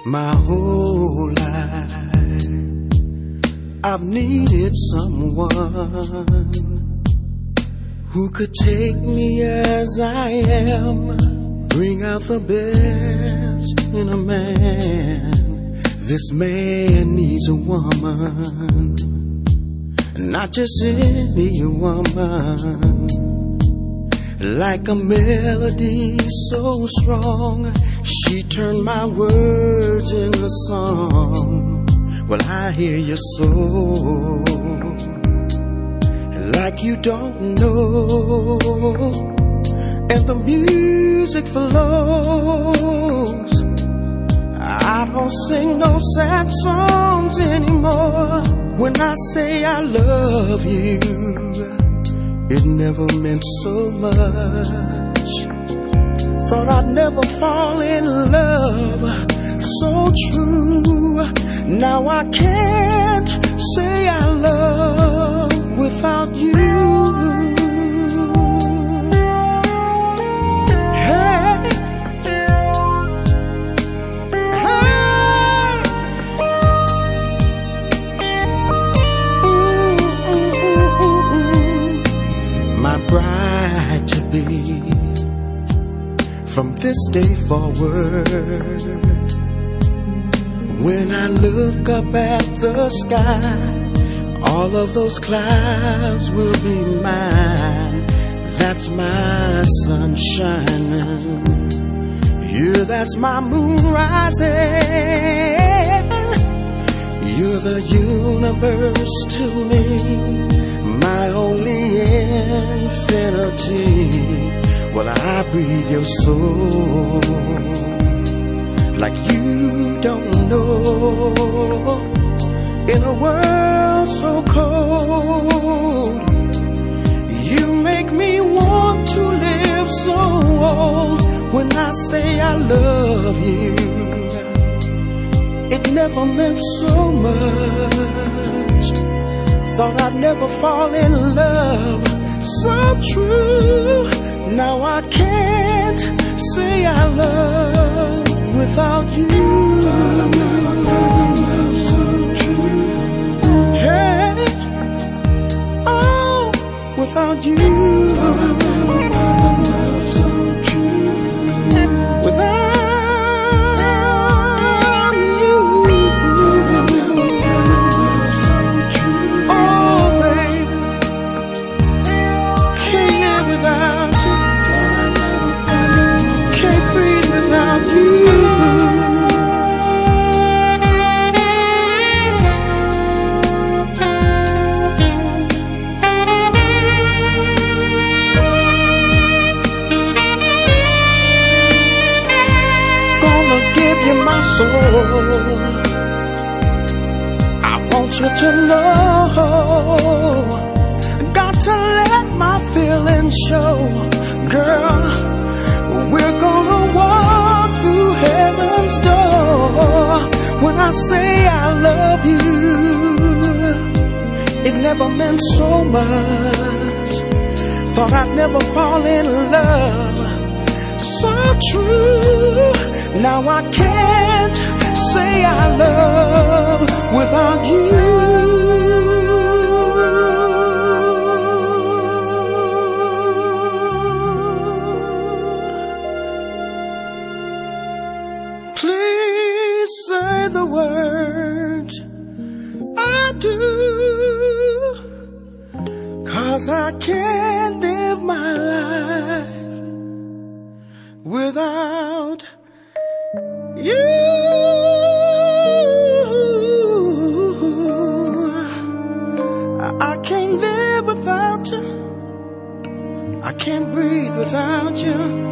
My whole life I've needed someone who could take me as I am, bring out the best in a man. This man needs a woman, not just any woman. Like a melody so strong, she turned my words into song. Well, I hear your soul like you don't know, and the music flows. I don't sing no sad songs anymore. When I say I love you, it never meant so much. Thought I'd never fall in love so true. Now I can't say I love without you. Hey, hey. My bride to be, from this day forward, when I look up at the sky, all of those clouds will be mine. That's my sun shining. You, that's my moon rising. You're the universe to me, my only infinity. Well, I breathe your soul like you don't know. In a world so cold, you make me want to live so old. When I say I love you, it never meant so much. Thought I'd never fall in love so true. Now I can't say I love without you. Thought I'd never fall in love so true. Hey, oh, without you. Thought I'd never fall in love so true. Without you. Thought I'd never fall in love so true. Oh, baby, can't live without you. Can't breathe without you. Gonna give you my soul. I want you to know. Got to let my feelings show. Girl, we're gonna walk through heaven's door. When I say I love you, it never meant so much. Thought I'd never fall in love so true. Now I can't say I love without you. Please say the words I do, 'cause I can't live my life without you. I can't live without you. I can't breathe without you.